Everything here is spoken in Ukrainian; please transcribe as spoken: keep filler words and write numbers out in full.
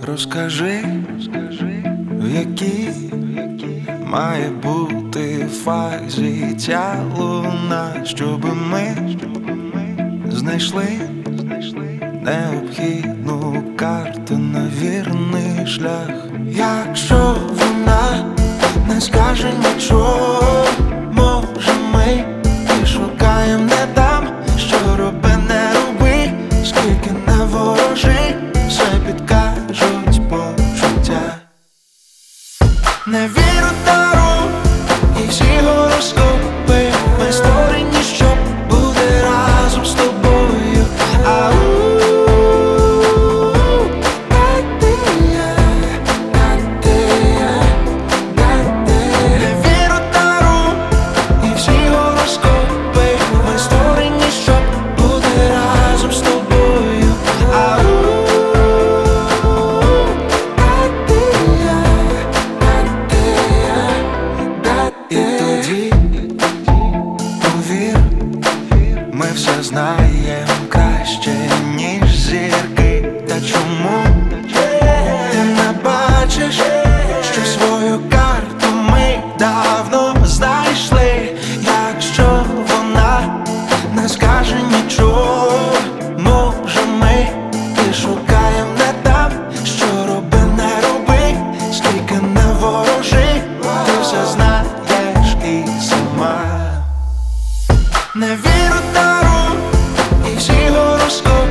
Розкажи, в якій має бути фазі ця луна, щоби ми знайшли необхідну карту на вірний шлях. Якщо вона не скаже нічого, може ми і шукаєм не там, що роби, не роби, скільки не ворожи, все підкажуть почуття. Не вірю тару і всі гороскопи, ми створені, щоб бути разом з тобою. Ау, та-ти я, та-ти я, та-ти. Не вірю тару і всі гороскопи, ми створені, щоб бути разом з тобою. Ау, і тоді, повір, ми все знаєм краще, ніж зірки. Та чому ти не бачиш, що свою карту ми давно знайшли? Якщо вона не скаже нічого, може ми і шукаєм не там, що роби, не роби, скільки не ворожи, ти все знаєш і сама. Не вірю тару і всі гороскопи,